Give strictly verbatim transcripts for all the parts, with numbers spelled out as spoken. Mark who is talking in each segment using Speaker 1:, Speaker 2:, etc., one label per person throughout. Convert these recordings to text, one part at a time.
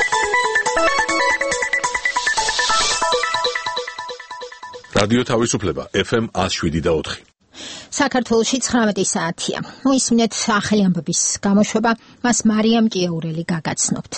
Speaker 1: რადიო თავისუფლება ეფ ემ ათს შვიდი და ოთხი.
Speaker 2: საქართველოში ცხრამეტი საათია. მოისმინეთ ახალი ამბების გამოშვება, მას მარიამ ჭიაურელი გაგაცნობთ.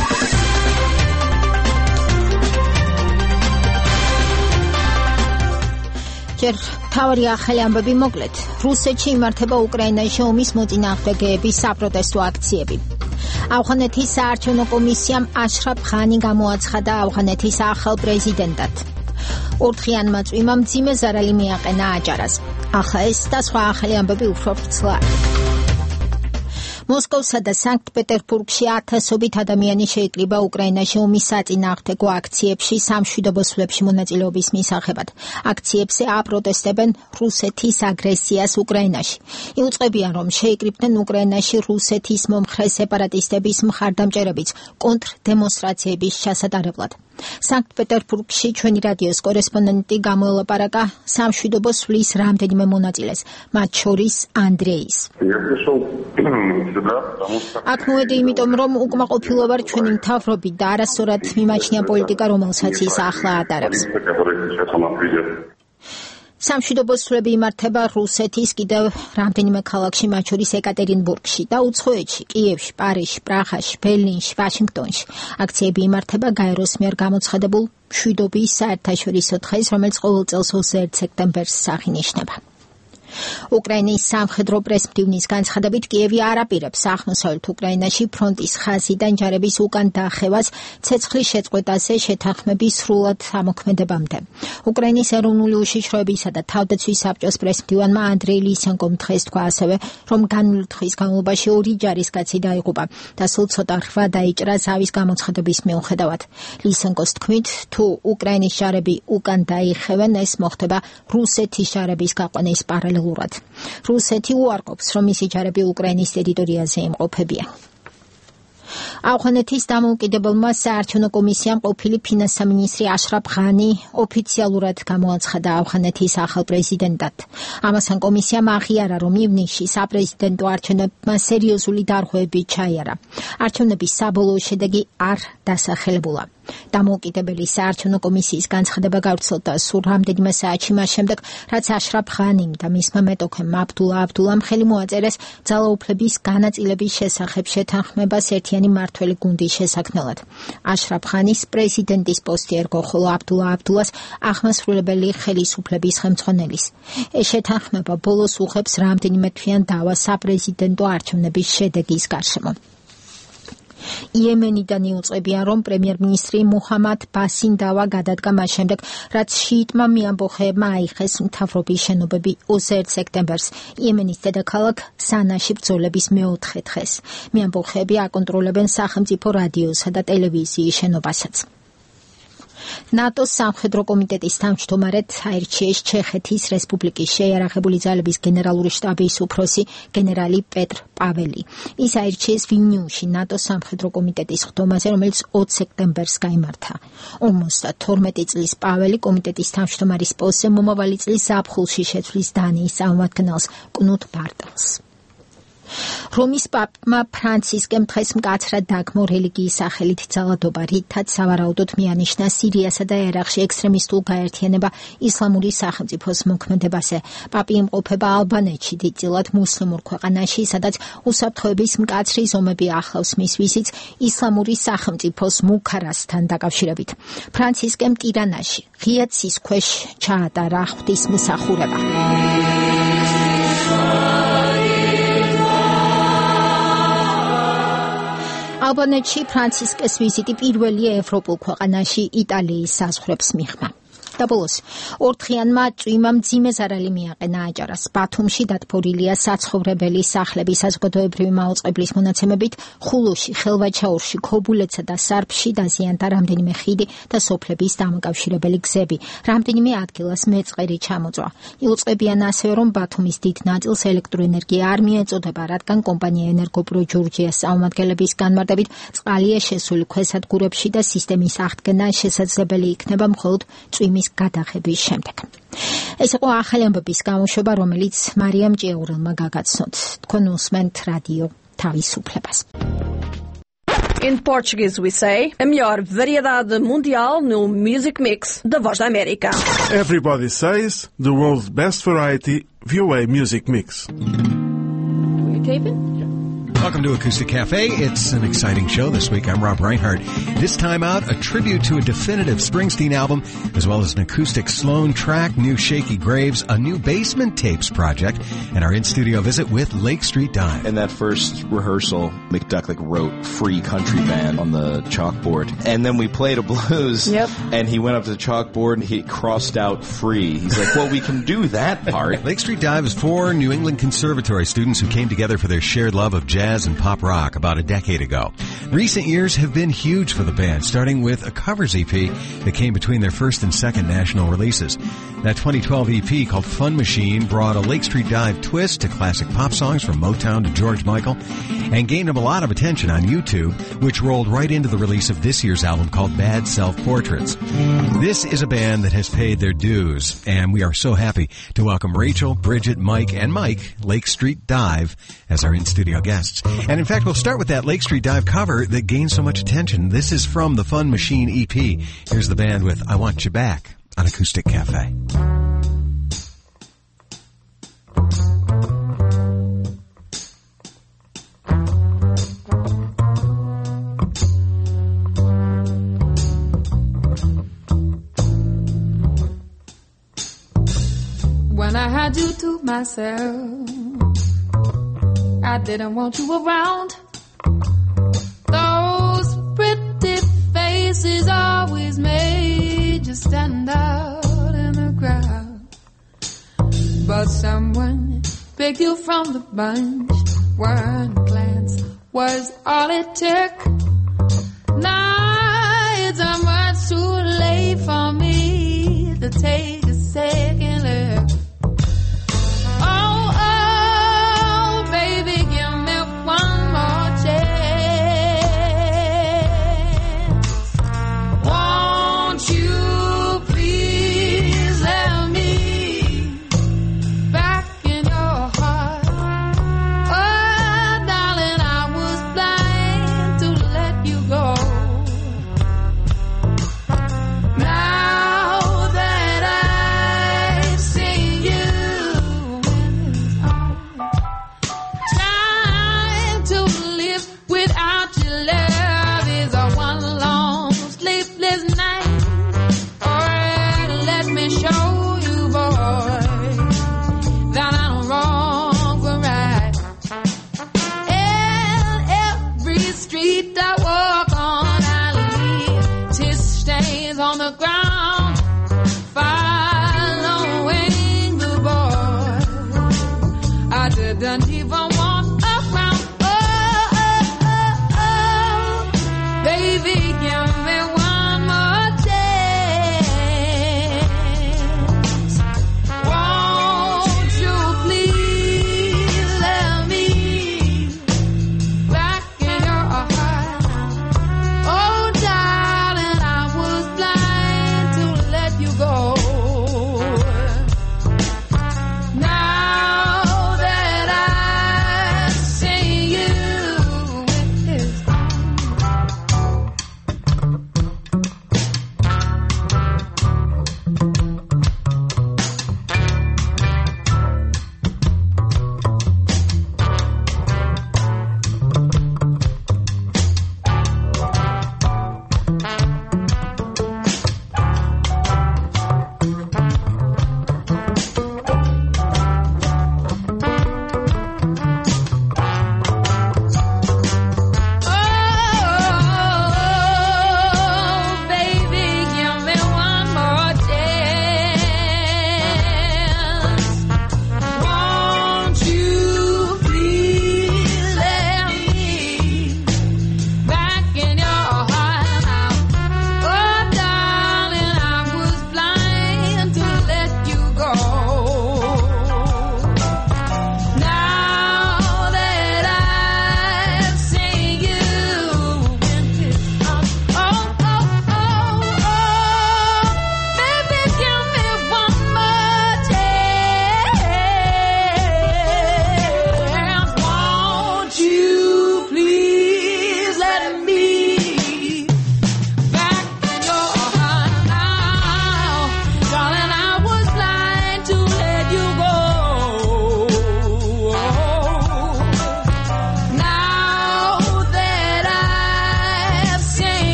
Speaker 2: ჯერ მთავარი ახალი ამბები მოკლედ. რუსეთში იმართება უკრაინაში ომის მოწინააღმდეგეების საპროტესტო აქციები. ავღანეთის საარჩევნო კომისიამ აშრაფ ღანი გამოაცხადა ავღანეთის ახალ პრეზიდენტად. ორდღიანმა წვიმამ მძიმე ზარალი მიაყენა აჭარას. ახლა ეს და სხვა ახალი ამბები უფრო ვრცლად. მოსკოვსა და სანქტ-პეტერბურგში ათასობით ადამიანი შეიკრიბა უკრაინაში ომის საწინააღმდეგო აქციებში სამშვიდობო სვლებში მონაწილეობის მისაღებად. აქციებზე აპროტესტებენ რუსეთის აგრესიას უკრაინაში. იუწყებიან, რომ შეიკრიბდნენ უკრაინაში რუსეთის მომხრე სეპარატისტების მხარდამჭერებიც კონტრდემონსტრაციების ჩასატარებლად. სანქტ-პეტერბურგში ჩვენი რადიოს კორესპონდენტი გამოელაპარაკა სამშვიდობო სვლის რამდენიმე მონაწილეს, მათ შორის ანდრეის. აქ მოვედი იმიტომ, რომ უკმაყოფილო ვარ ჩვენი მთავრობით და არასწორად მიმაჩნია პოლიტიკა, რომელსაც ის ახლა ატარებს. სამშვიდობო სვლები იმართება რუსეთის კიდევ რამდენიმე ქალაქში, მათ შორის ეკატერინბურგში და უცხოეთში, კიევში, პარიზში, პრაღაში, ბერლინში, ვაშინგტონში. აქციები იმართება გაეროს მიერ გამოცხადებულ მშვიდობის საერთაშორისო დღეს, რომელიც ყოველ წელს ოცდაერთი სექტემბერს აღინიშნება. უკრაინის სამხედრო პრესმდივნის განცხადებით კიევი არ აპირებს აღმოსავლეთ უკრაინაში ფრონტის ხაზიდან ჯარების უკან დახევას ცეცხლის შეწყვეტაზე შეთანხმების სრულად ამოქმედებამდე. უკრაინის ეროვნული უშიშროებისა და თავდაცვის საბჭოს პრესმდივანმა ანდრეი ლისენკომ დღეს თქვა ასევე, რომ განვლილი დღის განმავლობაში ორი ჯარისკაცი დაიღუპა და სულ ცოტა რვა დაიჭრა ზავის გამოცხადების მიუხედავად. ლისენკოს თქმით, თუ უკრაინის ჯარები უკან დაიხევენ, ეს მოხდება რუსეთის ჯარების გაყვანის პარალელურად. რუსეთი უარყოფს, რომ მისი ჯარები უკრაინის ტერიტორიაზე იმყოფებიან. ავღანეთის დამოუკიდებელმა საარჩევნო კომისიამ ყოფილი ფინანსთა მინისტრი აშრაფ ღანი ოფიციალურად გამოაცხადა ავღანეთის ახალ პრეზიდენტად. ამასთან კომისიამ აღიარა, რომ ივნისში საპრეზიდენტო არჩევნებმა სერიოზული დარღვევები ჩაიარა. არჩევნების საბოლოო შედეგი არ დასახელებულა. დამოუკიდებელი საარჩევნო კომისიის განცხადება გავრცელდა სულ რამდენიმე საათში მას შემდეგ, რაც აშრაფ ღანიმ და მისმა მეტოქემ აბდულა აბდულამ ხელი მოაწერეს ძალაუფლების განაწილების შესახებ შეთანხმებას ერთიანი მართველი გუნდის შესაქმნელად. აშრაფ ღანის პრეზიდენტის პოსტი ერგო, ხოლო აბდულა აბდულას აღმასრულებელი ხელისუფლების ხელმძღვანელის. ეს შეთანხმება ბოლოს უღებს რამდენიმე თვიან დავას საპრეზიდენტო არჩევნების შედეგის გარშემო. იემენიდან იუწყებიან, რომ პრემიერ-მინისტრი მუჰამად ბასინ დავა გადადგა მას შემდეგ, რაც შიიტმა მიამბოხეებმა აიხეს მთავრობის შენობები ოცდაერთი სექტემბერს, იემენის დედაქალაქ სანაში ბრძოლების მეოთხე დღეს. მიამბოხეები აკონტროლებენ სახელმწიფო რადიოსა და ტელევიზიის შენობასაც. ნატოს სამხედრო კომიტეტის თავმჯდომარედ აირჩიეს ჩეხეთის რესპუბლიკის შეიარაღებული ძალების გენერალური შტაბის უფროსი გენერალი პეტრ პაველი. ის აირჩიეს ვილნიუსში ნატოს სამხედრო კომიტეტის ხდომაზე, რომელიც ოცი სექტემბერს გაიმართა. ორმოცდათორმეტი წლის პაველი კომიტეტის თავმჯდომარის პოსტზე მომავალი წლის ზაფხულში შეცვლის დანიის წარმომადგენელს კნუტ ბარტელს. რომის პაპმა ფრანცისკემ დღეს მკაცრად დაგმო რელიგიის სახელით ძალადობა, რითაც სავარაუდოდ მიანიშნა სირიასა და ერაყში ექსტრემისტულ გაერთიანება ისლამური სახელმწიფოს მოქმედებაზე. პაპი იმყოფება ალბანეთში, დიდწილად მუსლიმურ ქვეყანაში, სადაც უსაფრთხოების მკაცრი ზომები ახლავს მის ვიზიტს ისლამური სახელმწიფოს მუქარასთან დაკავშირებით. ფრანცისკემ ტირანაში ღია ცის ქვეშ ჩაატარა ღვთისმსახურება. ალბანეთში ფრანცისკეს ვიზიტი პირველია ევროპულ ქვეყანაში იტალიის საზღვრებს მიღმა. და ბოლოს ორდღიანმა წვიმამ მძიმე ზარალი მიაყენა აჭარას. ბათუმში დათბორილია საცხოვრებელი სახლები. საზოგადოებრივი მაუწყებლის მონაცემებით ხულოში, ხელვაჩაურში, ქობულეთსა და სარფში დაზიანდა რამდენიმე ხიდი და სოფლების დამაკავშირებელი გზები. რამდენიმე ადგილას მეწყერი ჩამოწვა. იუწყებიან ასევე, რომ ბათუმის დიდ ნაწილს ელექტროენერგია არ მიეწოდება, რადგან კომპანია ენერგოპრო ჯორჯიას წარმომადგენლების განმარტებით წყალია შესული ქვესადგურებში და სისტემის აღდგენა შესაძლებელი იქნება მხოლოდ წვიმის გადაღების შემდეგ. ეს იყო ახალი ამბების გამოშვება, რომელიც მარიამ ჭიაურელმა გაგაცნოთ. თქვენ უსმენთ რადიო თავისუფლებას.
Speaker 3: In Portuguese we say, a melhor variedade mundial no Music Mix da Voz da América.
Speaker 4: Everybody says the world's best variety, V O A Music Mix.
Speaker 3: We taping?
Speaker 5: Welcome to Acoustic Cafe. It's an exciting show this week. I'm Rob Reinhardt. This time out, a tribute to a definitive Springsteen album, as well as an acoustic Sloan track, new Shaky Graves, a new Basement Tapes project, and our in-studio visit with Lake Street Dive.
Speaker 6: In that first rehearsal, McDucklick wrote Free Country Band on the chalkboard. And then we played a blues,
Speaker 3: yep.
Speaker 6: and he went up to the chalkboard and he crossed out free. He's like, well, we can do that part.
Speaker 5: Lake Street Dive is four New England Conservatory students who came together for their shared love of jazz and pop rock about a decade ago. Recent years have been huge for the band, starting with a covers E P that came between their first and second national releases. That twenty twelve E P called Fun Machine brought a Lake Street Dive twist to classic pop songs from Motown to George Michael and gained them a lot of attention on YouTube, which rolled right into the release of this year's album called Bad Self-Portraits. This is a band that has paid their dues, and we are so happy to welcome Rachel, Bridget, Mike, and Mike, Lake Street Dive, as our in-studio guests. And in fact, we'll start with that Lake Street Dive cover that gained so much attention. This is from the Fun Machine E P. Here's the band with I Want You Back on Acoustic Cafe.
Speaker 7: When I had you to myself, I didn't want you around. Those pretty faces always made you stand out in the crowd. But someone picked you from the bunch. One glance was all it took. Now it's much too late for me to take a second look. Now that I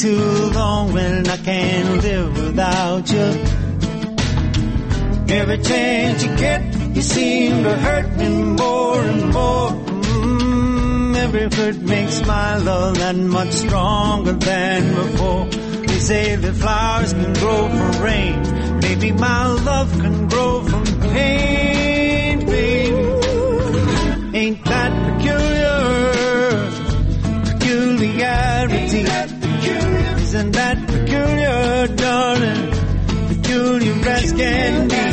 Speaker 8: too long when I can't live without you. Every chance you get, you seem to hurt me more and more. Mm, every hurt makes my love that much stronger than before. They say that flowers can grow from rain. Maybe my love can grow from pain, baby. Ain't that peculiar? Peculiarity. Isn't that peculiar, darling? Peculiar as can be.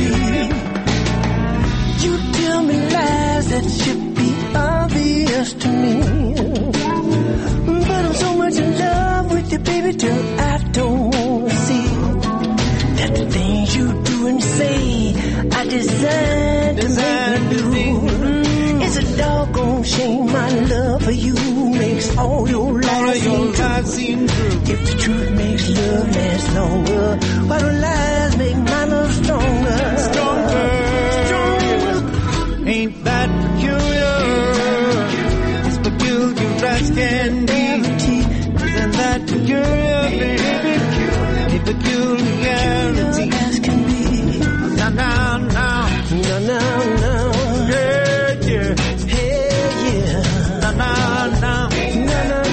Speaker 9: You tell me lies that should be obvious to me. But I'm so much in love with you, baby, till I don't see that the things you do and say I designed to make me do. It's a doggone shame my love for you makes all your lies seem true. If the truth makes love last longer, why do lies make my love stronger?
Speaker 8: Stronger, stronger. Ain't that peculiar? It's peculiar as can be. Isn't that peculiar, baby? A peculiarity
Speaker 9: as can be.
Speaker 8: Now, now, now,
Speaker 9: now, now, now.
Speaker 8: Yeah, yeah,
Speaker 9: hey, yeah.
Speaker 8: Now, now, now,
Speaker 9: now, now, now.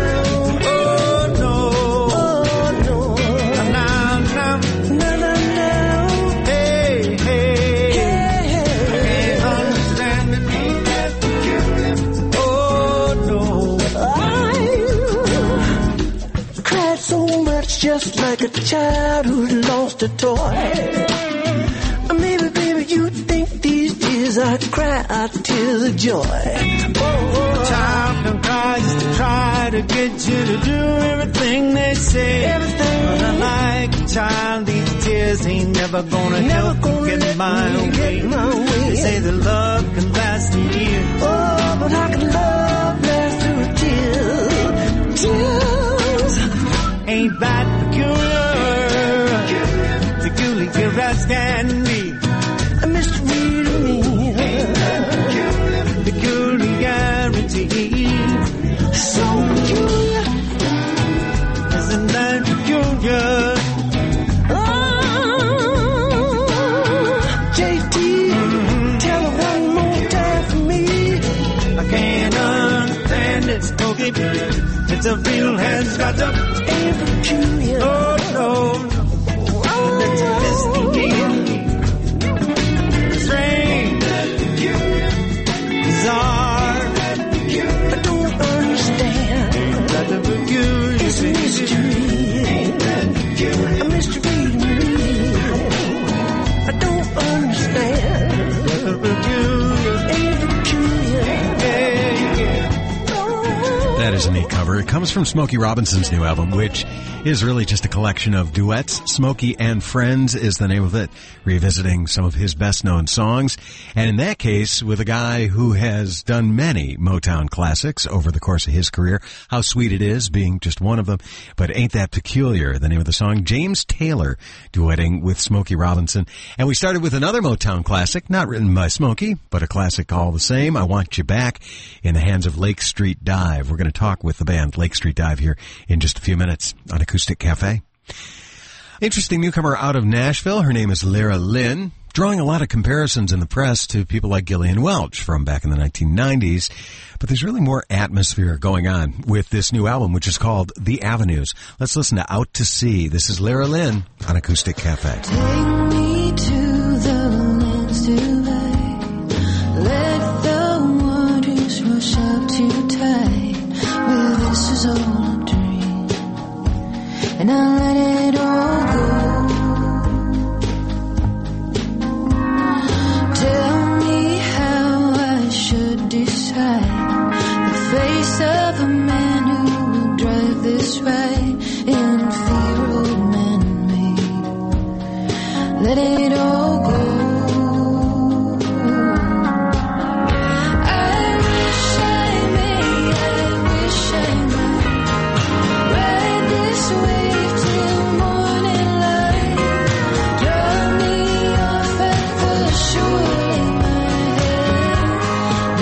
Speaker 9: Just like a child who's lost a toy. Maybe, baby, you think these tears I cry out tears of joy. Oh,
Speaker 8: a child can cry just to try to get you to do everything they say.
Speaker 9: Everything.
Speaker 8: But unlike a child, these tears ain't never gonna
Speaker 9: never
Speaker 8: help
Speaker 9: gonna
Speaker 8: you get my way.
Speaker 9: Get my way.
Speaker 8: They say that love can last a year.
Speaker 9: Oh, but how can love last through tears? Tears.
Speaker 8: Ain't that peculiar? Peculiar as can be.
Speaker 9: A mystery to me.
Speaker 8: Peculiarity.
Speaker 9: So peculiar.
Speaker 8: Isn't that peculiar?
Speaker 9: Oh, J T, mm-hmm. Tell her one more time for me.
Speaker 8: I can't understand it. Okay, it's a real has got to.
Speaker 9: Peculiar.
Speaker 8: Oh, no. Oh. That's a mystery. Strange. Bizarre.
Speaker 9: I don't understand.
Speaker 8: That's a peculiar.
Speaker 9: It's a mystery. A mystery to me. I don't understand.
Speaker 8: That's a peculiar.
Speaker 9: Ain't peculiar.
Speaker 8: Yeah, yeah.
Speaker 5: That is a neat cover. It comes from Smokey Robinson's new album, which is really just a collection of duets. Smokey and Friends is the name of it, revisiting some of his best-known songs. And in that case, with a guy who has done many Motown classics over the course of his career. How Sweet It Is being just one of them. But Ain't That Peculiar, the name of the song. James Taylor duetting with Smokey Robinson. And we started with another Motown classic, not written by Smokey, but a classic all the same. I Want You Back, in the hands of Lake Street Dive. We're going to talk with the band Lake Street Dive here in just a few minutes on Acoustic Cafe. Interesting newcomer out of Nashville. Her name is Lyra Lynn, drawing a lot of comparisons in the press to people like Gillian Welch from back in the nineteen nineties. But there's really more atmosphere going on with this new album, which is called The Avenues. Let's listen to Out to Sea. This is Lyra Lynn on Acoustic Cafe.
Speaker 7: Take me to the lands to lay. Let the waters rush up too tight. Well, this is all a dream, and I let it all go. Tell me how I should decide the face of a man who will drive this ride in fear old man made. Let it all go.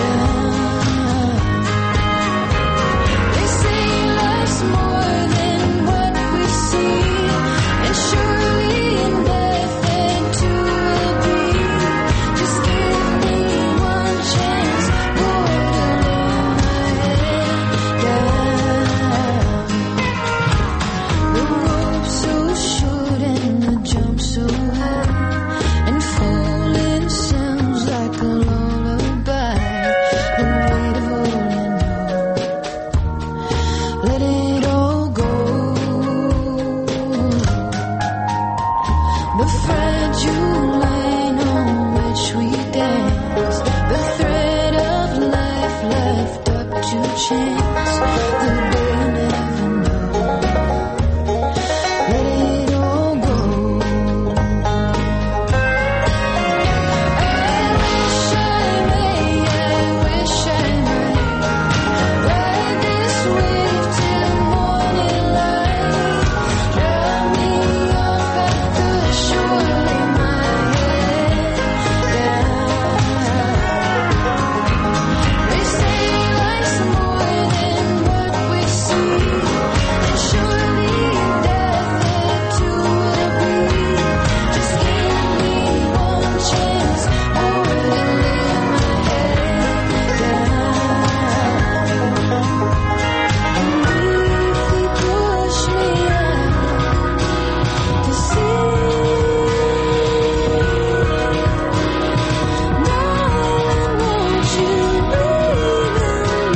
Speaker 7: More than the fragile line on which we dance, the thread of life left up to chance, the day never knows. Let it all go. I wish I may, I wish I might ride this wave till morning light. Drown me off at the shore, lay my head down. They say life's more than what we see, and surely death it too will be. Just give me one chance more to lay my head down. And if they push me out to sea, darling, won't you believe in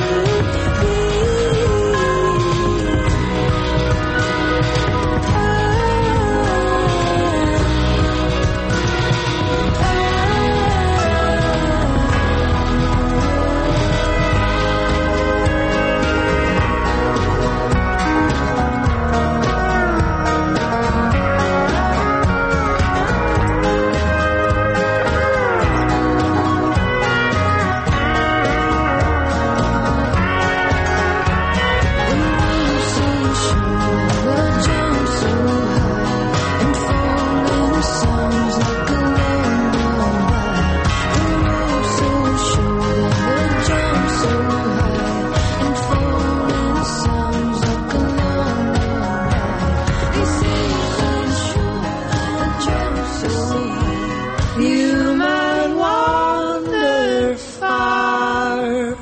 Speaker 7: you might wander far,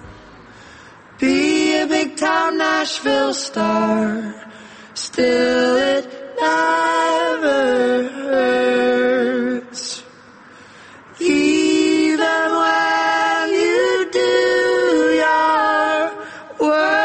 Speaker 7: be a big time Nashville star, still it never hurts, even when you do your worst.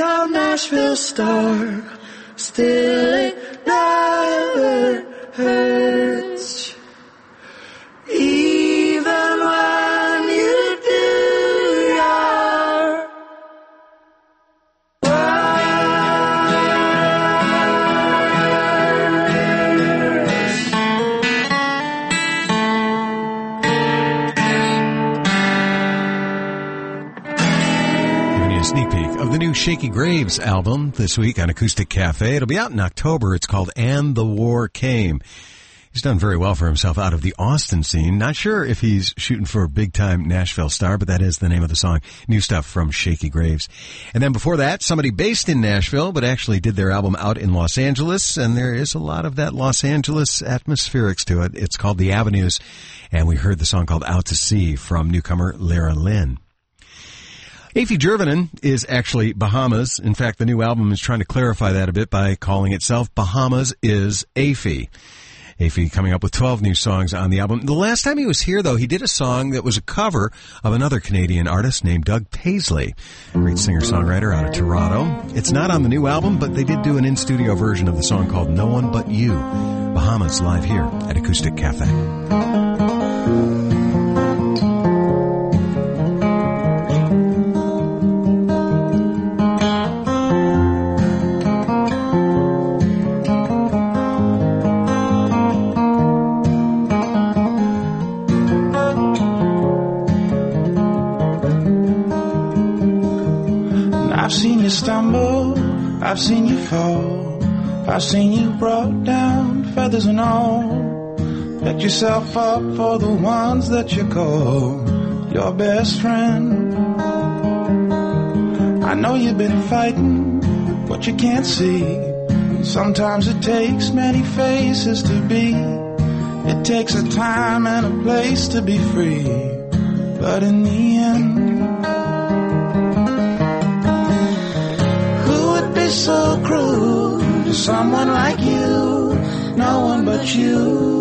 Speaker 9: top Nashville star. Still it never hurts. Even when you do your
Speaker 5: Sneak peek of the new Shaky Graves album this week on Acoustic Cafe. It'll be out in October. It's called And the War Came. He's done very well for himself out of the Austin scene. Not sure if he's shooting for a big-time Nashville star, but that is the name of the song. New stuff from Shaky Graves. And then before that, somebody based in Nashville, but actually did their album out in Los Angeles, and there is a lot of that Los Angeles atmospherics to it. It's called The Avenues, and we heard the song called Out to Sea from newcomer Lara Lynn. Afi Jervanen is actually Bahamas. In fact, the new album is trying to clarify that a bit by calling itself Bahamas is Afi. Afi coming up with twelve new songs on the album. The last time he was here, though, he did a song that was a cover of another Canadian artist named Doug Paisley, a great singer-songwriter out of Toronto. It's not on the new album, but they did do an in-studio version of the song called No One But You. Bahamas live here at Acoustic Cafe.
Speaker 10: I've seen you stumble, I've seen you fall, I've seen you brought down, feathers and all. Picked yourself up for the ones that you call your best friend. I know you've been fighting what you can't see. Sometimes it takes many faces to be. It takes a time and a place to be free. But in the end, so cruel to someone like you, no one but you.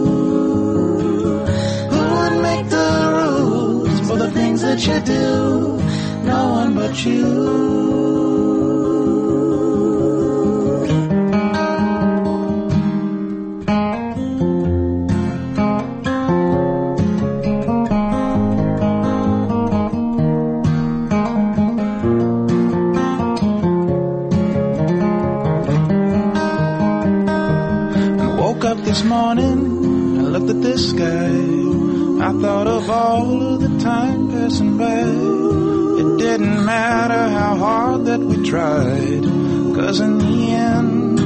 Speaker 10: Who would make the rules for the things that you do? No one but you. This morning, I looked at this sky. I thought of all of the time passing by. It didn't matter how hard that we tried, 'cause in the end,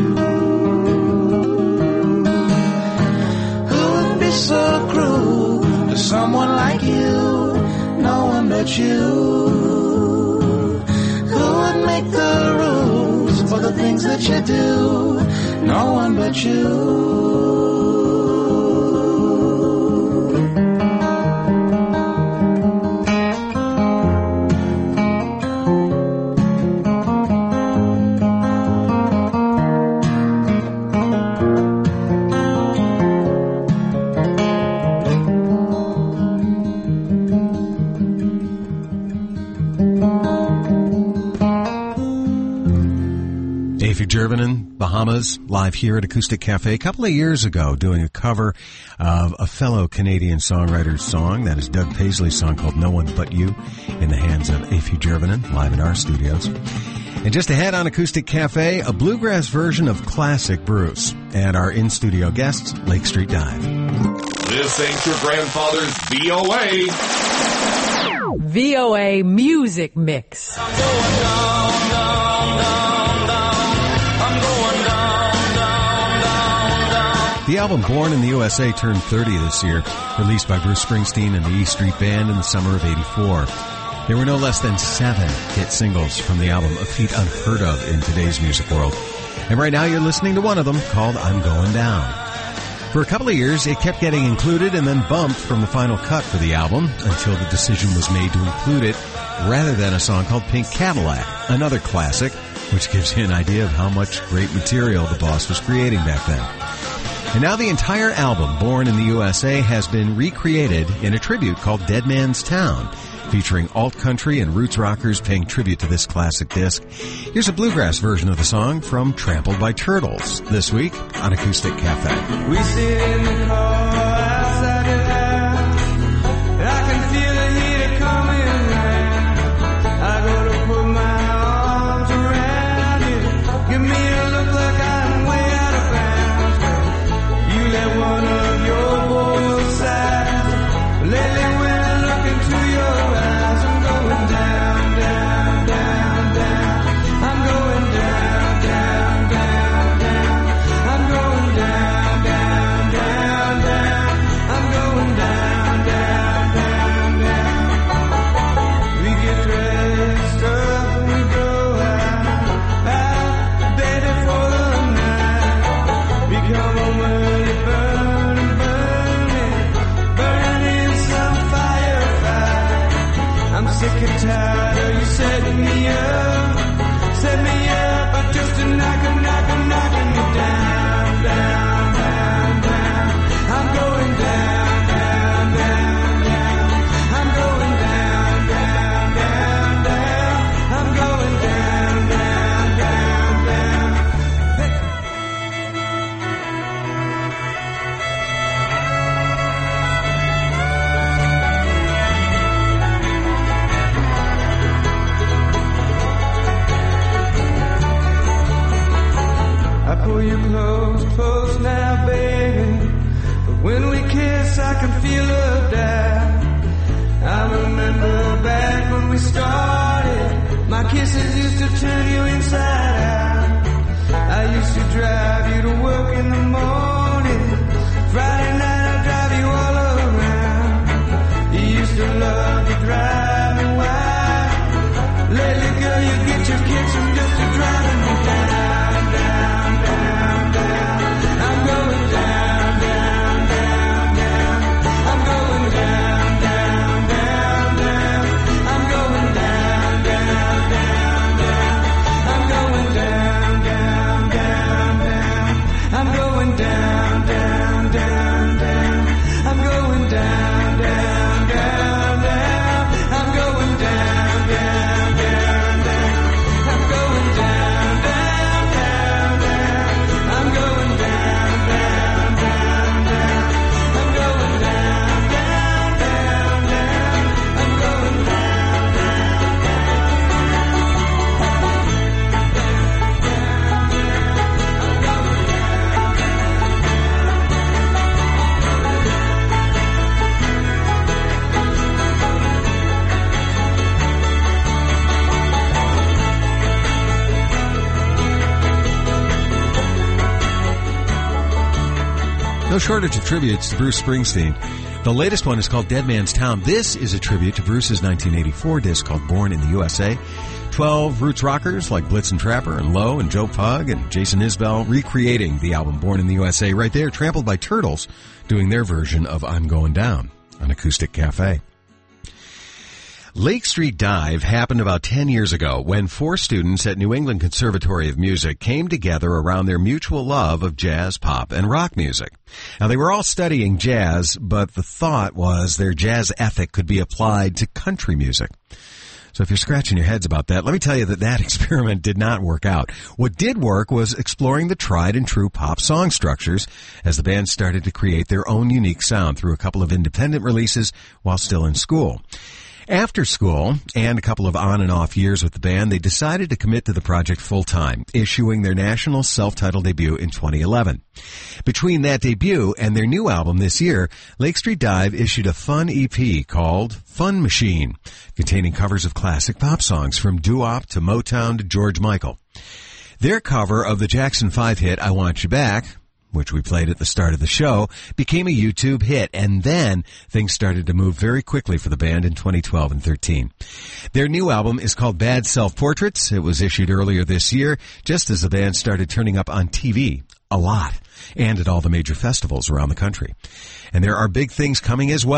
Speaker 10: who would be so cruel to someone like you? No one but you. Who would make the rules for the things that you do? No one but you.
Speaker 5: Jervanen, Bahamas, live here at Acoustic Cafe a couple of years ago, doing a cover of a fellow Canadian songwriter's song. That is Doug Paisley's song called No One But You, in the hands of Afi Jervanen, live in our studios. And just ahead on Acoustic Cafe, a bluegrass version of Classic Bruce, and our in-studio guests, Lake Street Dive.
Speaker 1: This ain't your grandfather's V O A.
Speaker 11: V O A Music Mix.
Speaker 9: I'm going down, down, down.
Speaker 5: The album Born in the U S A turned thirty this year, released by Bruce Springsteen and the E Street Band in the summer of eighty-four. There were no less than seven hit singles from the album, a feat unheard of in today's music world. And right now you're listening to one of them called I'm Going Down. For a couple of years, it kept getting included and then bumped from the final cut for the album until the decision was made to include it rather than a song called Pink Cadillac, another classic, which gives you an idea of how much great material the boss was creating back then. And now the entire album, Born in the U S A, has been recreated in a tribute called Dead Man's Town, featuring alt country and roots rockers paying tribute to this classic disc. Here's a bluegrass version of the song from Trampled by Turtles, this week on Acoustic Cafe.
Speaker 10: We sit in the car outside the house, and I can feel the heat coming round. I go to put my arms around you, give me a look like I'm way out of bounds. You let one of your both sides. Lately when I look into your eyes, I'm going down, down, down, down. I'm going down, down, down, down. I'm going down, down, down, down. I'm going down, down, down, down. We get dressed up and we go out, out, baby, for the night. We come home early, burning, burning, burning in some firefight. I'm sick and tired of you setting me up, set me up, but just a knockin', knockin', knockin' me down, down, down, down. I'm going down, down, down, down. I'm going down, down, down, down. I'm going down, down, down, down. Hey. I pull you close, close now, baby. But when we kiss, I can feel her down. I remember back when we started, my kisses used to turn you inside out. I used to drive you to work in the morning. Friday night I'd drive you all around. You used to love to drive me wild. Lately, girl, you get your kicks from just to driving me down, down, down, down. I'm going down, down, down, down. I'm going down, down, down, down. I'm going down, down, down, down. I'm going down, down, down, down. I'm going down, down, down, down. I'm going down, down, down, down. I'm going down, down, down, down. I'm going down, down, down, down. I'm going down, down, down, down. I'm going down, down, down, down. I'm going down, down,
Speaker 5: No shortage of tributes to Bruce Springsteen. The latest one is called Dead Man's Town. This is a tribute to Bruce's nineteen eighty-four disc called Born in the U S A. Twelve roots rockers like Blitzen Trapper and Lowe and Joe Pug and Jason Isbell recreating the album Born in the U S A right there, Trampled by Turtles, doing their version of I'm Going Down on Acoustic Cafe. Lake Street Dive happened about ten years ago when four students at New England Conservatory of Music came together around their mutual love of jazz, pop, and rock music. Now, they were all studying jazz, but the thought was their jazz ethic could be applied to country music. So if you're scratching your heads about that, let me tell you that that experiment did not work out. What did work was exploring the tried and true pop song structures as the band started to create their own unique sound through a couple of independent releases while still in school. After school, and a couple of on and off years with the band, they decided to commit to the project full-time, issuing their national self-titled debut in twenty eleven. Between that debut and their new album this year, Lake Street Dive issued a fun E P called Fun Machine, containing covers of classic pop songs from doo-wop to Motown to George Michael. Their cover of the Jackson five hit I Want You Back, which we played at the start of the show, became a YouTube hit, and then things started to move very quickly for the band in twenty twelve and thirteen. Their new album is called Bad Self-Portraits. It was issued earlier this year, just as the band started turning up on T V a lot, and at all the major festivals around the country. And there are big things coming as well.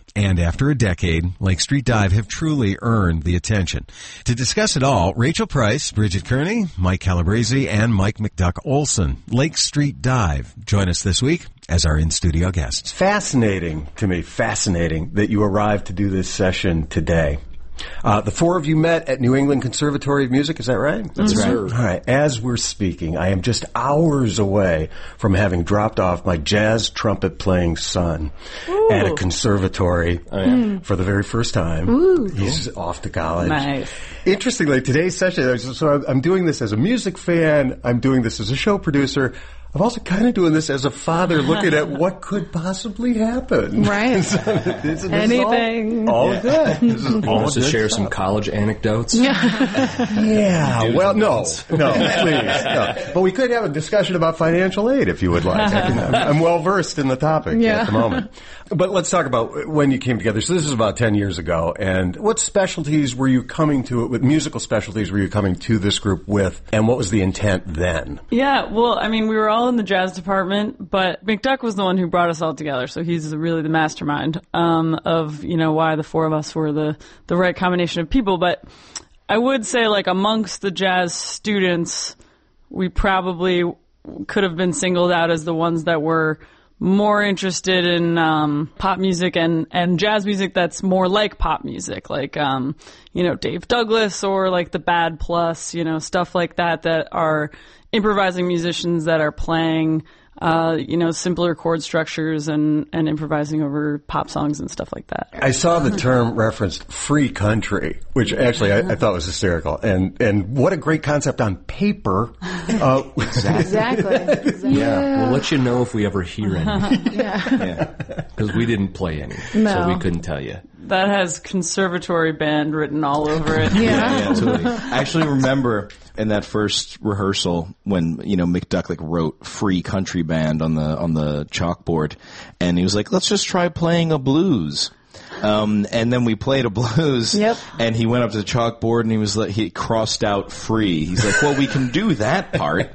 Speaker 5: And after a decade, Lake Street Dive have truly earned the attention. To discuss it all, Rachel Price, Bridget Kearney, Mike Calabrese, and Mike McDuck Olson. Lake Street Dive join us this week as our in-studio guests.
Speaker 12: Fascinating to me, fascinating that you arrived to do this session today. Uh, the four of you met at New England Conservatory of Music, is that right?
Speaker 6: That's right.
Speaker 12: All right. As we're speaking, I am just hours away from having dropped off my jazz trumpet playing son Ooh. at a conservatory oh, yeah. mm. for the very first time.
Speaker 11: Ooh.
Speaker 12: He's cool. off to college.
Speaker 11: Nice.
Speaker 12: Interestingly, today's session, so I'm doing this as a music fan, I'm doing this as a show producer, I'm also kind of doing this as a father looking at what could possibly happen.
Speaker 11: Right.
Speaker 12: so, this, this
Speaker 11: Anything.
Speaker 12: All, all
Speaker 13: yeah.
Speaker 12: good. This is all
Speaker 13: wants to share
Speaker 12: stuff.
Speaker 13: some college anecdotes?
Speaker 12: Yeah. yeah. Well, no. No, please. No. But we could have a discussion about financial aid if you would like. I can, I'm, I'm well versed in the topic
Speaker 11: yeah.
Speaker 12: at the moment. But let's talk about when you came together. So this is about ten years ago. And what specialties were you coming to it with? Musical specialties were you coming to this group with? And what was the intent then?
Speaker 14: Yeah, well, I mean, we were all in the jazz department, but McDuck was the one who brought us all together. So he's really the mastermind um, of, you know, why the four of us were the, the right combination of people. But I would say, like, amongst the jazz students, we probably could have been singled out as the ones that were more interested in um, pop music and, and jazz music that's more like pop music, like, um, you know, Dave Douglas or like the Bad Plus, you know, stuff like that, that are improvising musicians that are playing, uh, you know, simpler chord structures and, and improvising over pop songs and stuff like that.
Speaker 12: I saw the term referenced free country, which actually I, I thought was hysterical. And and what a great concept on paper. Uh,
Speaker 11: exactly. exactly.
Speaker 13: Yeah. We'll let you know if we ever hear any.
Speaker 11: yeah.
Speaker 13: Because yeah. we didn't play any.
Speaker 14: No.
Speaker 13: So we couldn't tell you.
Speaker 14: That has conservatory band written all over it.
Speaker 11: Yeah.
Speaker 6: yeah, absolutely. I actually remember in that first rehearsal when, you know, McDuck like wrote free country band on the, on the chalkboard, and he was like, let's just try playing a blues. Um, and then we played a blues,
Speaker 11: yep.
Speaker 6: and he went up to the chalkboard and he was like, he crossed out free. He's like, well, we can do that part,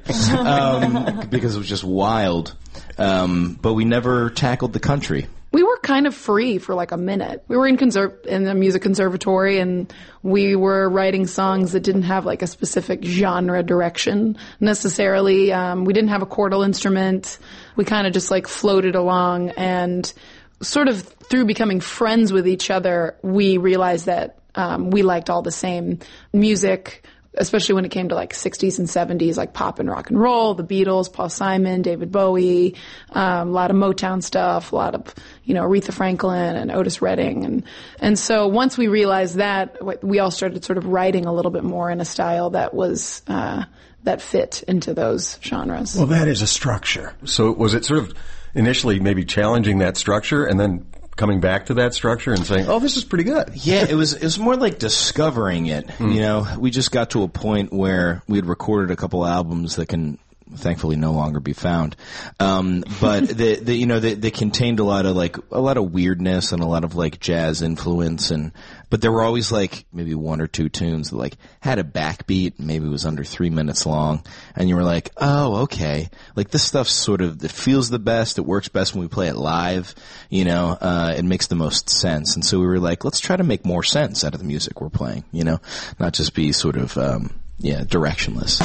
Speaker 6: um, because it was just wild. Um, but we never tackled the country.
Speaker 15: We were kind of free for like a minute. We were in conserv- in the music conservatory, and we were writing songs that didn't have like a specific genre direction necessarily. Um, we didn't have a chordal instrument. We kind of just like floated along, and sort of through becoming friends with each other, we realized that um, we liked all the same music, especially when it came to like sixties and seventies, like pop and rock and roll, the Beatles, Paul Simon, David Bowie, um, a lot of Motown stuff, a lot of, you know, Aretha Franklin and Otis Redding. And, and so once we realized that, we all started sort of writing a little bit more in a style that was, uh, that fit into those genres.
Speaker 12: Well, that is a structure. So was it sort of initially maybe challenging that structure and then coming back to that structure and saying, oh, this is pretty good?
Speaker 6: Yeah, it was it was more like discovering it. Mm. You know, we just got to a point where we had recorded a couple albums that can thankfully no longer be found. Um, but the, the, you know, they, they contained a lot of like, a lot of weirdness and a lot of like jazz influence, and, but there were always like maybe one or two tunes that like had a backbeat, maybe it was under three minutes long, and you were like, oh, okay. Like this stuff sort of, it feels the best, it works best when we play it live, you know, uh, it makes the most sense. And so we were like, let's try to make more sense out of the music we're playing, you know, not just be sort of, um, yeah, directionless.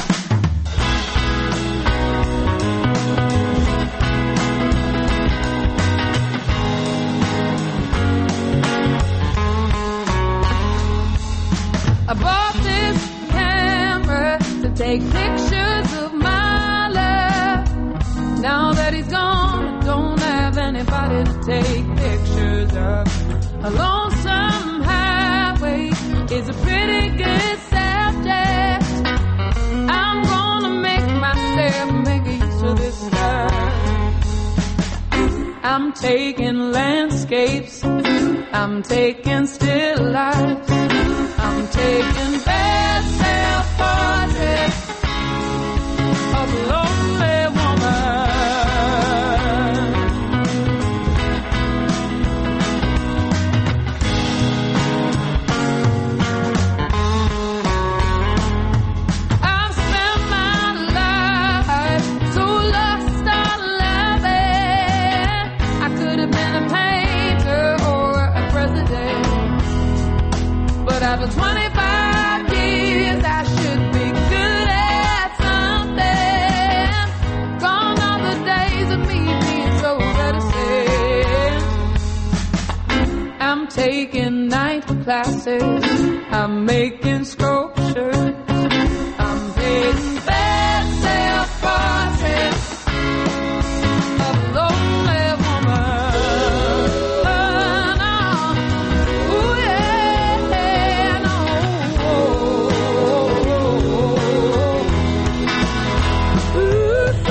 Speaker 7: I bought this camera to take pictures of my love. Now that he's gone, I don't have anybody to take pictures of. A lonesome highway is a pretty good subject. I'm gonna make myself make use of this stuff. I'm taking landscapes, I'm taking still lives, I'm taking bad self-portraits of a lonely woman. I've spent my life so lost on loving. I could have been a painter or a after twenty-five years, I should be good at something. Gone are the days of me being so reticent. I'm taking night classes. I'm making sculptures. I'm painting bad self-portraits of a lonely woman. Ooh, yeah, no. Ooh,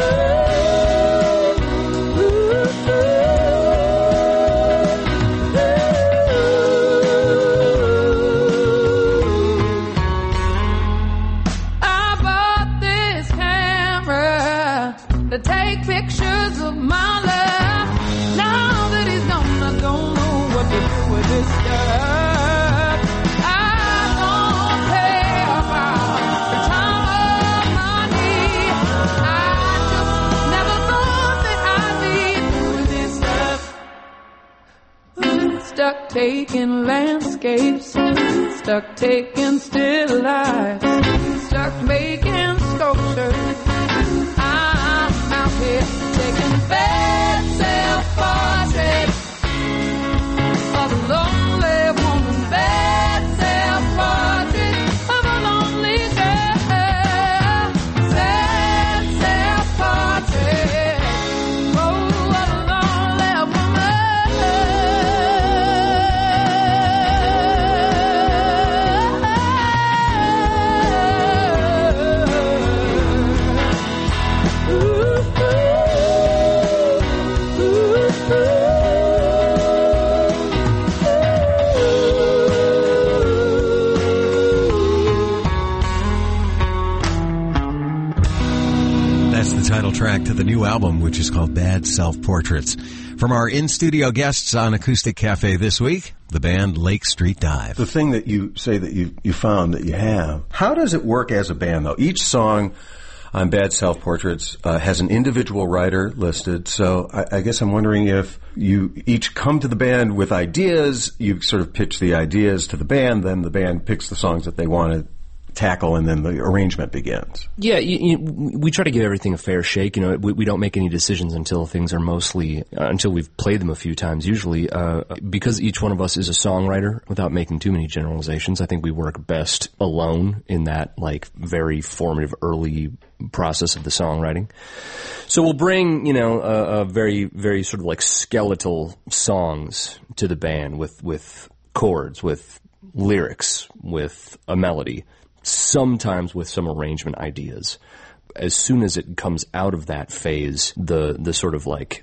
Speaker 7: I bought this camera to take pictures of my love. Now that he's gone, I don't know what to do with this stuff. I don't pay about the time of money. I just never thought that I'd be doing this stuff. Stuck taking landscapes, stuck taking still lives, stuck making sculptures. I'm out here taking bad self-portraits of a lonely woman, bad self-portraits of a lonely girl, sad self-portraits, oh, of a lonely
Speaker 5: That's the title track to the new album, which is called Bad Self-Portraits. From our in-studio guests on Acoustic Cafe this week, the band Lake Street Dive.
Speaker 12: The thing that you say that you, you found that you have, how does it work as a band, though? Each song on Bad Self-Portraits uh, has an individual writer listed, so I, I guess I'm wondering if you each come to the band with ideas, you sort of pitch the ideas to the band, then the band picks the songs that they want to tackle, and then the arrangement begins.
Speaker 13: Yeah, you, you, we try to give everything a fair shake. You know, we, we don't make any decisions until things are mostly, uh, until we've played them a few times, usually. Uh, because each one of us is a songwriter, without making too many generalizations, I think we work best alone in that, like, very formative early process of the songwriting. So we'll bring, you know, a, a very, very sort of like skeletal songs to the band with, with chords, with lyrics, with a melody, sometimes with some arrangement ideas. As soon as it comes out of that phase, the the sort of like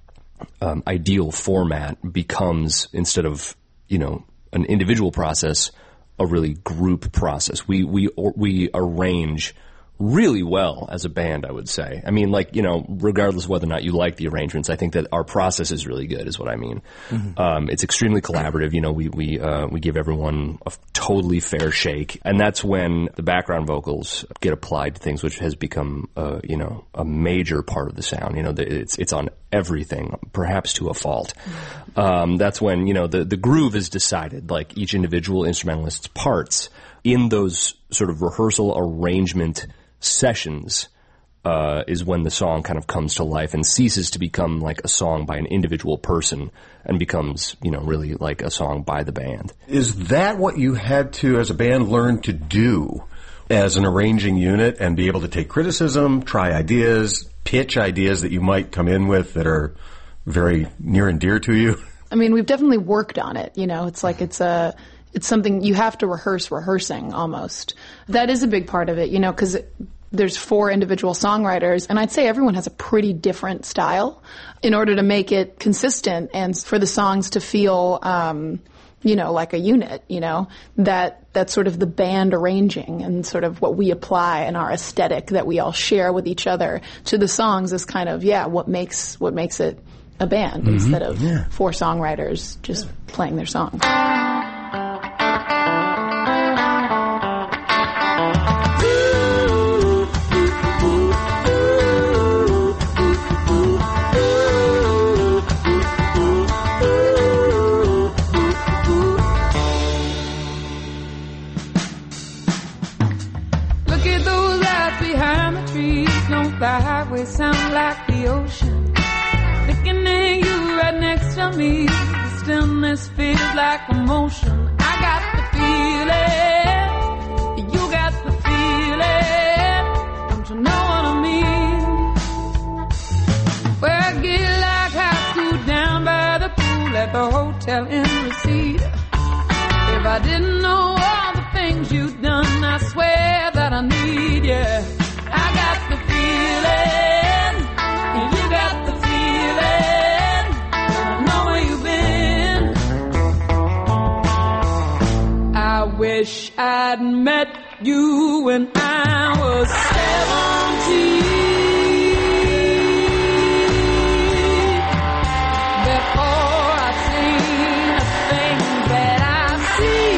Speaker 13: um, ideal format becomes, instead of, you know, an individual process, a really group process. We we or, we arrange really well as a band, I would say. I mean, like, you know, regardless of whether or not you like the arrangements, I think that our process is really good, is what I mean. Mm-hmm. Um, it's extremely collaborative. You know, we we uh, we give everyone a totally fair shake, and that's when the background vocals get applied to things, which has become, uh, you know, a major part of the sound. You know, the, it's it's on everything, perhaps to a fault. Mm-hmm. Um, that's when, you know, the the groove is decided, like each individual instrumentalist's parts in those sort of rehearsal arrangement sessions uh, is when the song kind of comes to life and ceases to become like a song by an individual person and becomes, you know, really like a song by the band.
Speaker 12: Is that what you had to, as a band, learn to do as an arranging unit, and be able to take criticism, try ideas, pitch ideas that you might come in with that are very near and dear to you?
Speaker 15: I mean, we've definitely worked on it. You know, it's like it's a... It's something you have to rehearse rehearsing almost. That is a big part of it, you know, because there's four individual songwriters, and I'd say everyone has a pretty different style in order to make it consistent and for the songs to feel, um, you know, like a unit, you know, that that's sort of the band arranging and sort of what we apply and our aesthetic that we all share with each other to the songs is kind of, yeah, what makes what makes it a band mm-hmm. instead of yeah. four songwriters just yeah. playing their songs.
Speaker 7: the highway sound like the ocean. Looking at you right next to me, the stillness feels like emotion. I got the feeling, you got the feeling. Don't you know what I mean? Well, I get like high school down by the pool at the hotel in Reseda. If I didn't know all the things you've done, I swear that I need you. I got the feeling, you got the feeling. I know where you've been. I wish I'd met you when I was seventeen. Before I'd seen the things that I see.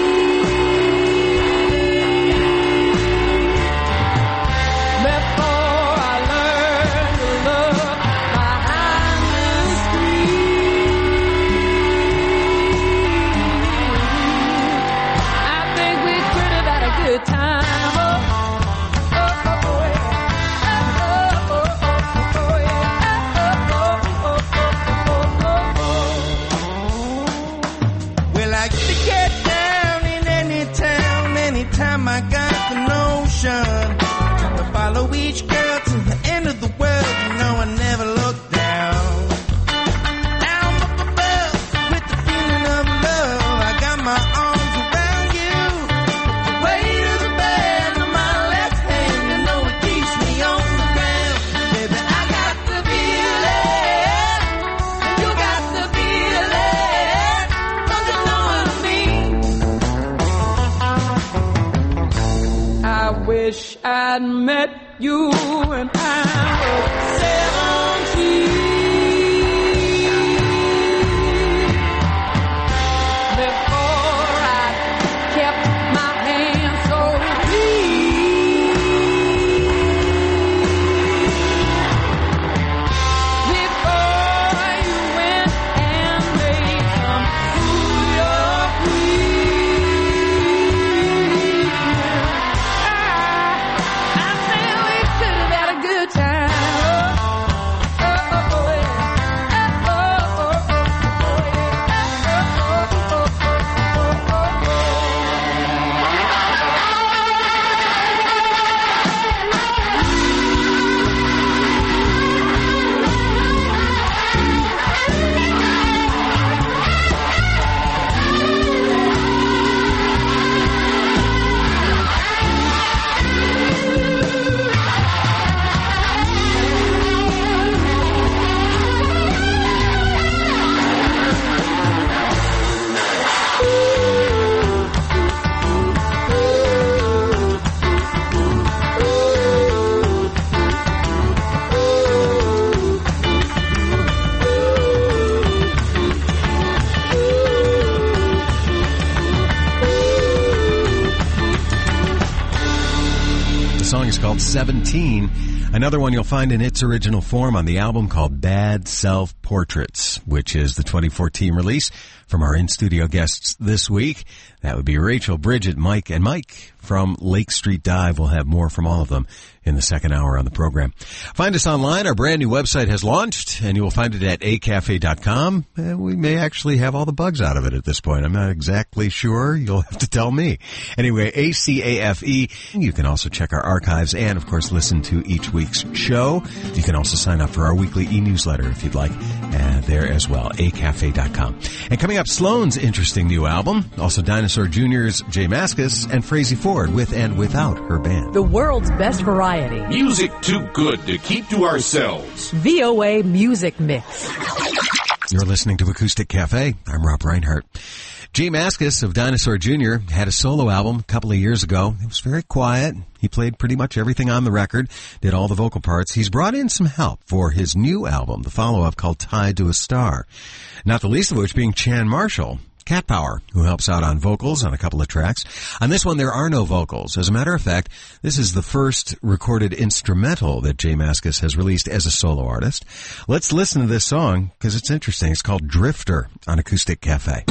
Speaker 7: Before I learned to look behind the screen. I think we could have had a good time. Oh, oh, oh, oh, yeah. Oh, oh, oh, oh, yeah. Oh, oh, oh, oh.
Speaker 16: Well, I used to get down in any town, anytime I got the notion to follow each girl to the end of the world. You know, I never looked down. Now I'm up above with the feeling of love. I got my arms around you. The weight of the band on my left hand, you know it keeps me on the ground. Baby, I got the feeling, you got the feeling. Don't you know what I mean?
Speaker 7: I wish I'd met you when I was seventeen. Before I kept my hands so clean. Before you went and made some fool your queen. I say we could have had a good time. Oh, oh, oh, yeah. Oh, oh, oh, oh, yeah. Oh, oh, oh, oh,
Speaker 5: The song is called seventeen. Another one you'll find in its original form on the album called Bad Self-Portraits, which is the twenty fourteen release from our in-studio guests this week. That would be Rachel, Bridget, Mike, and Mike from Lake Street Dive. We'll have more from all of them in the second hour on the program. Find us online. Our brand new website has launched, and you will find it at a cafe dot com. And we may actually have all the bugs out of it at this point. I'm not exactly sure. You'll have to tell me. Anyway, A C A F E. You can also check our archives and, of course, listen to each week's show. You can also sign up for our weekly e-newsletter if you'd like, uh, there as well, a cafe dot com. And coming up, Sloan's interesting new album. Also, Dinosaur Junior's Jay Mascis and Frazey Ford with and without her band.
Speaker 17: The world's best variety.
Speaker 1: Music too good to keep to ourselves.
Speaker 17: V O A Music Mix.
Speaker 5: You're listening to Acoustic Cafe. I'm Rob Reinhardt. Jay Mascis of Dinosaur Junior had a solo album a couple of years ago. It was very quiet. He played pretty much everything on the record, did all the vocal parts. He's brought in some help for his new album, the follow-up called Tied to a Star. Not the least of which being Chan Marshall, Cat Power, who helps out on vocals on a couple of tracks. On this one, there are no vocals. As a matter of fact, this is the first recorded instrumental that Jay Mascis has released as a solo artist. Let's listen to this song because it's interesting. It's called Drifter on Acoustic Cafe.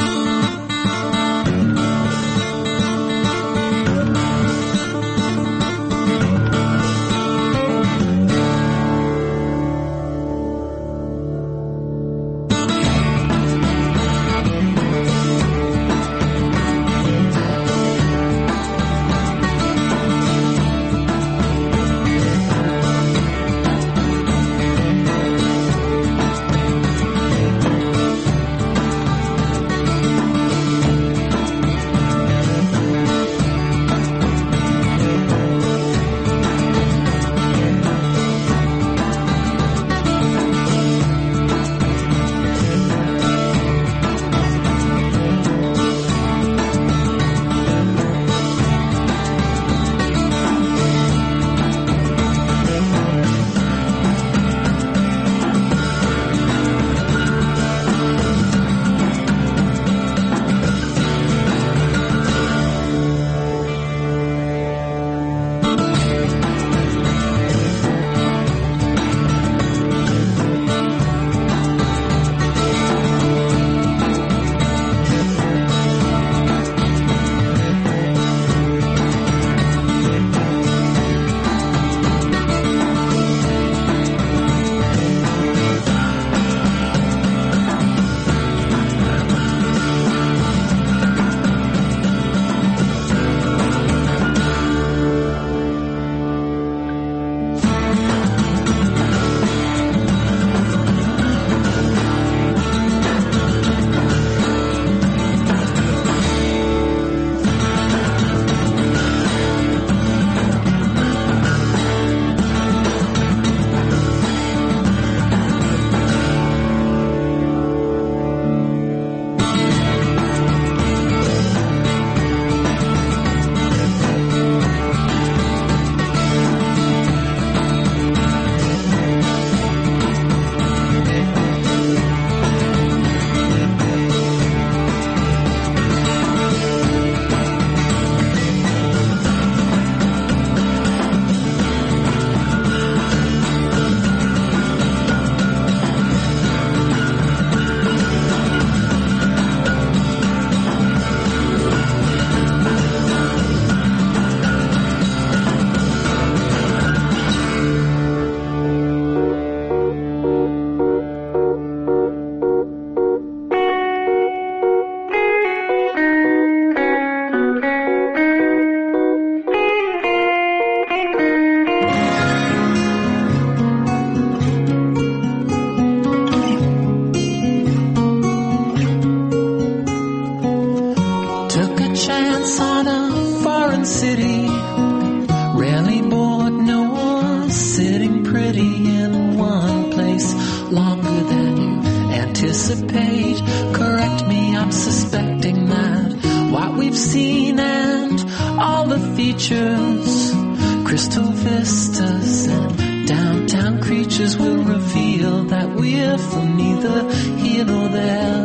Speaker 18: Took a chance on a foreign city. Rarely bored, no one sitting pretty in one place longer than you anticipate. Correct me, I'm suspecting that what we've seen and all the features, crystal vistas and downtown creatures will reveal that we're from neither here nor there.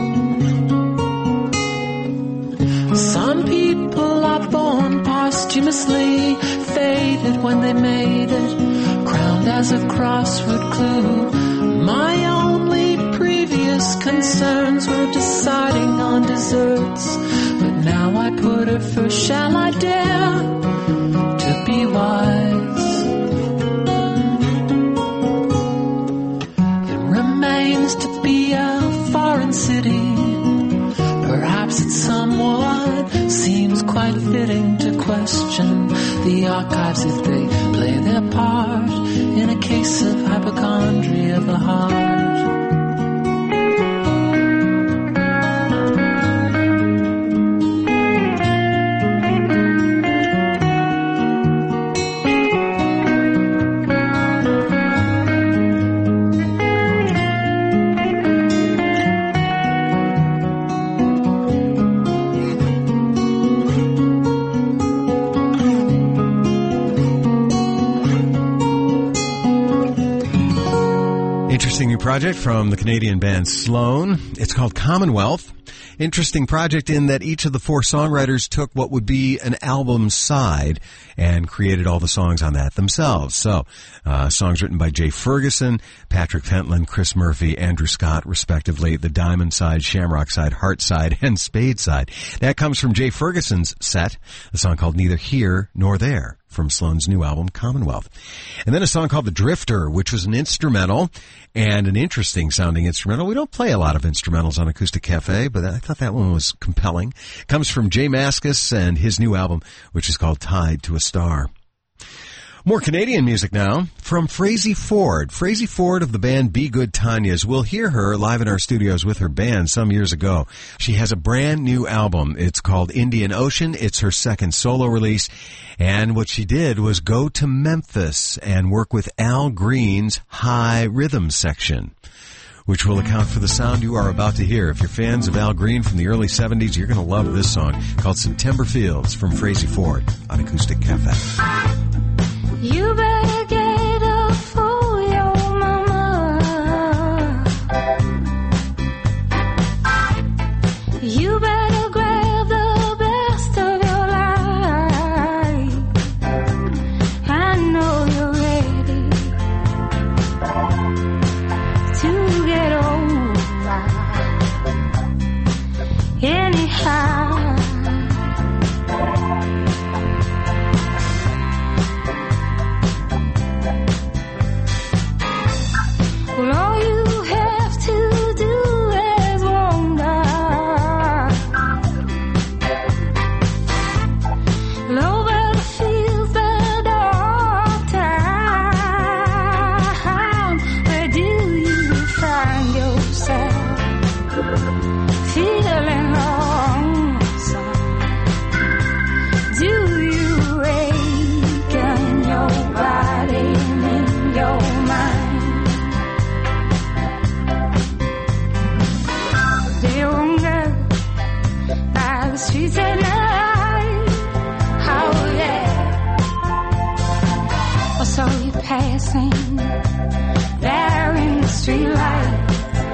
Speaker 18: Some people are born posthumously, faded when they made it, crowned as a crossroad clue. My only previous concerns were deciding on desserts, but now I put her first. Shall I dare to be wise? It remains to be a foreign city. Perhaps it somewhat seems quite fitting to question the archives if they play their part in a case of hypochondria of the heart.
Speaker 5: Interesting new project from the Canadian band Sloan. It's called Commonwealth. Interesting project in that each of the four songwriters took what would be an album side and created all the songs on that themselves. So, uh, songs written by Jay Ferguson, Patrick Pentland, Chris Murphy, Andrew Scott, respectively, the Diamond side, Shamrock side, Heart side, and Spade side. That comes from Jay Ferguson's set, a song called Neither Here Nor There, from Sloan's new album, Commonwealth. And then a song called The Drifter, which was an instrumental and an interesting sounding instrumental. We don't play a lot of instrumentals on Acoustic Cafe, but I thought that one was compelling. It comes from Jay Mascis and his new album, which is called Tied to a Star. More Canadian music now from Frazey Ford. Frazey Ford of the band Be Good Tanyas. We'll hear her live in our studios with her band some years ago. She has a brand new album. It's called Indian Ocean. It's her second solo release. And what she did was go to Memphis and work with Al Green's High Rhythm section, which will account for the sound you are about to hear. If you're fans of Al Green from the early seventies, you're going to love this song called September Fields from Frazey Ford on Acoustic Cafe.
Speaker 7: You better get up for your mama. You better grab the best of your life. I know you're ready to get over. Anyhow, well, all you have to do is wander. Over the fields, the dark town. Where do you find yourself feeling lonesome? Do you ache in your body and in your mind? The streets at night, oh yeah. I saw you passing there in the streetlight.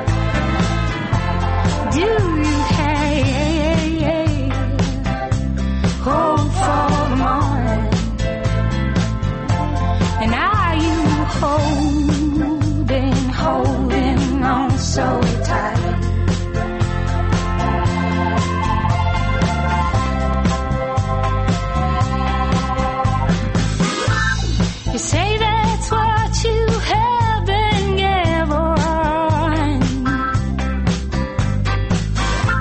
Speaker 7: Do you have hope for the morning? And are you holding, holding on so tight? You say that's what you have been given.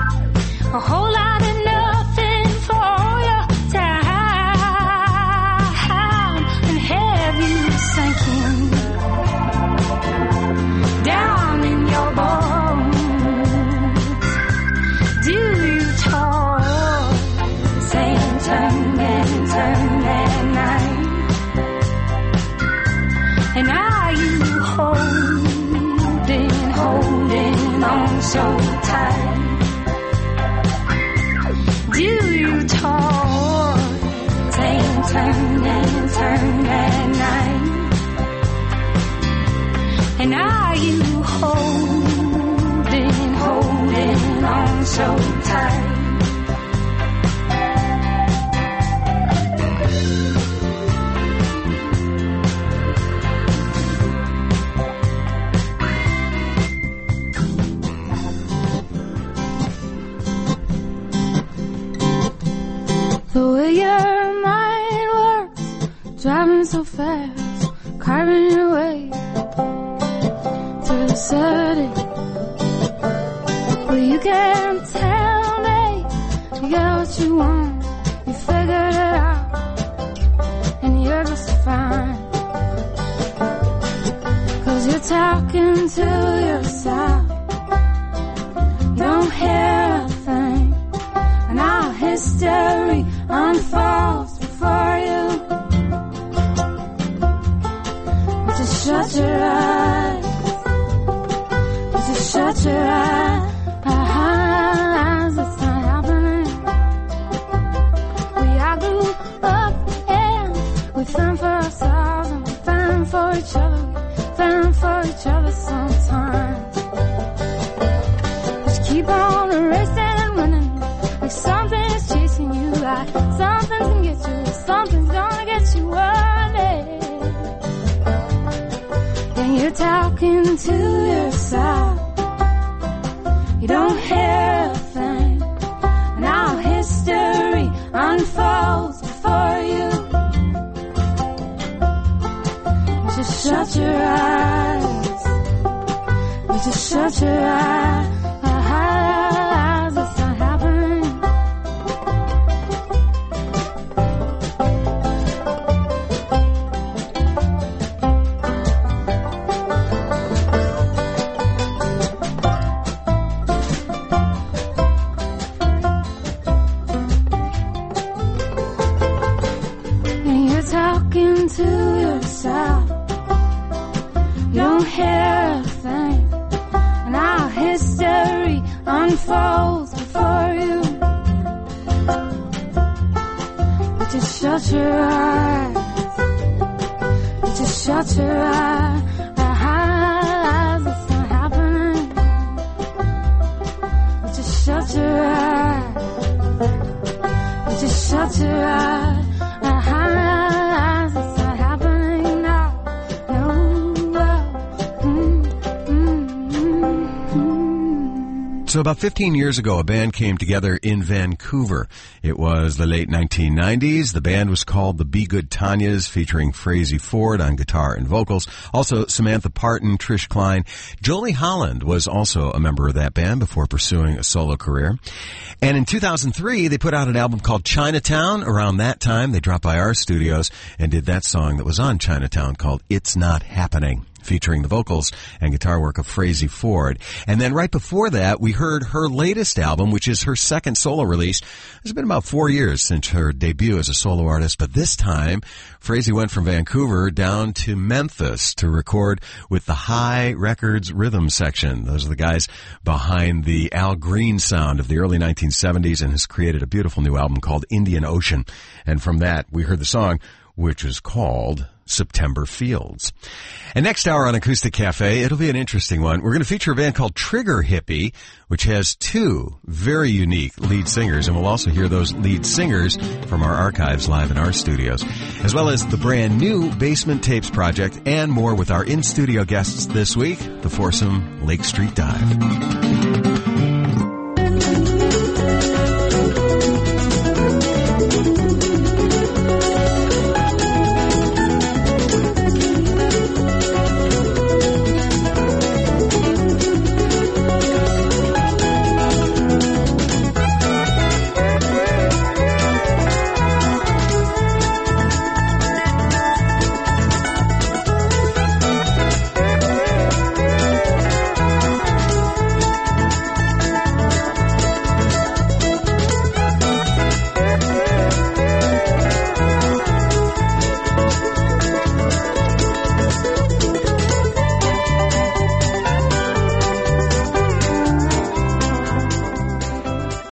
Speaker 19: turned and turned at night. And are you holding, holding on so tight?
Speaker 7: The way your mind works, driving so fast, carving your way through the city. Well, you can tell me you got what you want, you figured it out, and you're just fine. Cause you're talking to yourself, you don't hear a thing, and our history unfolds before you. But just shut your eyes, but just shut your eyes, eyes, it's not happening. We all grew up and we fend for ourselves and we fend for each other, we fend for each other sometimes. Just keep on racing and running, like something's chasing you, like something's gonna get you, something's gonna get you running. And you're talking to yourself, you don't hear a thing, and our history unfolds before you. You just shut your eyes, you just shut your eyes, eyes, it's not happening. Talking to yourself, you don't hear a thing, and our history unfolds before you. But just shut your eyes, but just shut your eyes, eyes, it's not happening. But just shut your eyes, but just shut your eyes.
Speaker 5: So about fifteen years ago, a band came together in Vancouver. It was the late nineteen nineties. The band was called the Be Good Tanyas, featuring Frazey Ford on guitar and vocals. Also, Samantha Parton, Trish Klein. Jolie Holland was also a member of that band before pursuing a solo career. And in two thousand three, they put out an album called Chinatown. Around that time, they dropped by our studios and did that song that was on Chinatown called It's Not Happening, featuring the vocals and guitar work of Frazey Ford. And then right before that, we heard her latest album, which is her second solo release. It's been about four years since her debut as a solo artist, but this time, Frazey went from Vancouver down to Memphis to record with the High Records Rhythm Section. Those are the guys behind the Al Green sound of the early nineteen seventies, and has created a beautiful new album called Indian Ocean. And from that, we heard the song, which is called September Fields. And next hour on Acoustic Cafe, it'll be an interesting one. We're going to feature a band called Trigger Hippie, which has two very unique lead singers, and we'll also hear those lead singers from our archives live in our studios, as well as the brand new Basement Tapes project, and more with our in-studio guests this week, the foursome Lake Street Dive.